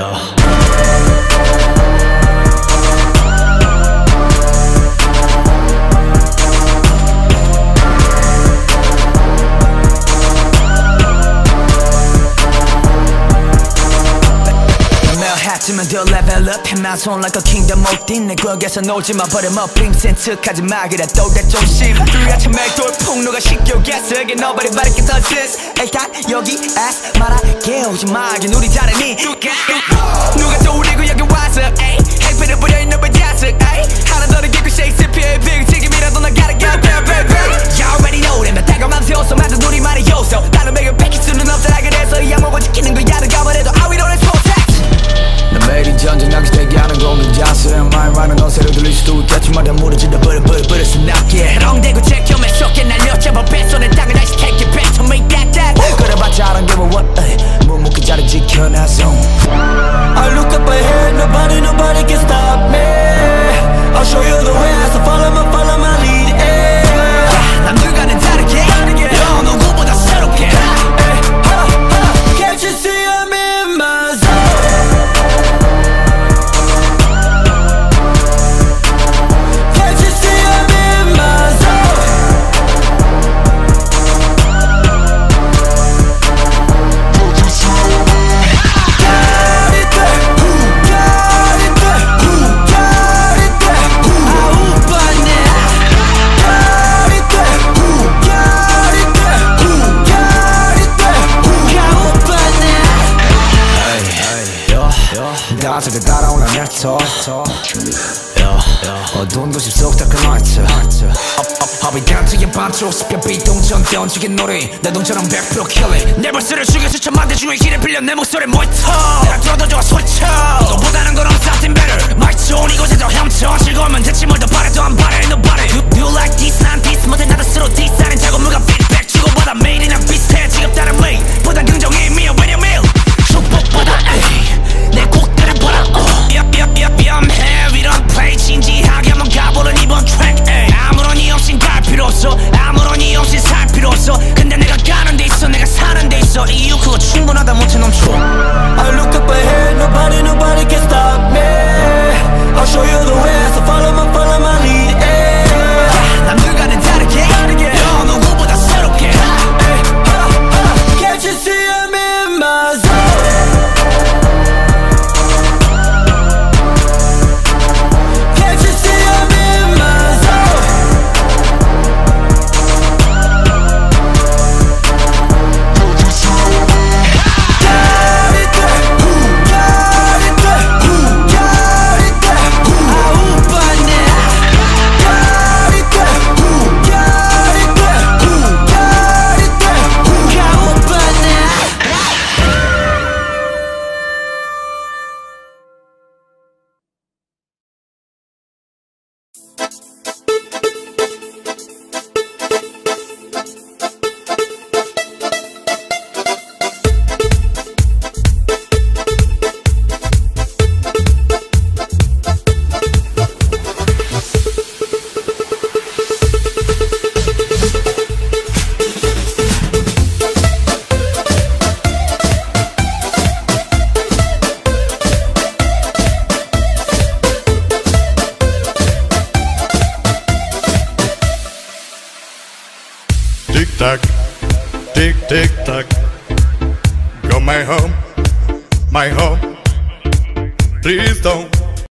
하지만 더 level up in my zone like a kingdom 어딘 내 구역에서 놀지마 버려머 빔 센척하지 마 그래 또 내 조심 둘같이 맹돌 폭로가 신기하겠어 이게 nobody but it gets this 일단 여기 ask 말할게 오지마 이게 우리 다르니 누가 또 우리고 여기 와서 에이 행패를 부려있는 녀석 에이 하나 더 느끼고 셰익스피어의 빅 지금이라도 나 gotta get there baby You already know that 나 다가만 세워서 만든 우리만의 요소 다른 매일 뺏길 수는 없잖아 그래서 이 약목을 지키는 거야 누가 뭐래도 I will always protect 나 매일이 전쟁하기 대기하는 공기 자세 말 많은 어세로 들릴 수도 있겠지만 다 무너진다 버릇 스납게 해롱대고 제껴매 쏟게 날려잡아 뱃손에 땅을 다시 take it back to me that 그래봤자 I don't give a what 묵묵히 자리 지켜놔서 I look up ahead nobody can stop me I'll show you the way so follow my lead 남들과는 다르게 너 누구보다 새롭게 Can't you see I'm in my zone 다들 따라오는 넥터 어두운 도시 속 다크 나이트 I'll be down to your 반쪽 습격 비동전 던지게 놀이 내 동처럼 100% killing 내 벌스를 죽여서 천만 대 중에 길에 빌려 내 목소리 모이터 내가 들어도 좋아 소리쳐 이거보다는 그런 something better 마이크 좋은 이곳에서 헤엄쳐 즐거우면 됐지 뭘 더 바래도 안 바래 nobody You like this 난 this 못해 나도 스스로 디스하는 자고물과 feedback 주고받아 매일이랑 비슷해 지겹다는 way 보다 긍정이 미어 when you meal 축복보다 내 곡들을 보라 위험해 이런 play 진지하게 한번 가보는 이번 track 아무런 이유 없인 갈 필요 없어 아무런 이유 없인 살 필요 없어 근데 내가 가는 데 있어 내가 사는 데 있어 이유 그거 충분하다 못해 넘쳐 I look up ahead nobody can stop me I'll show you the way so follow my lead 남들과는 다르게 너 누구보다 새롭게 Can't you see I'm in my zone Tick tock, go my home, please don't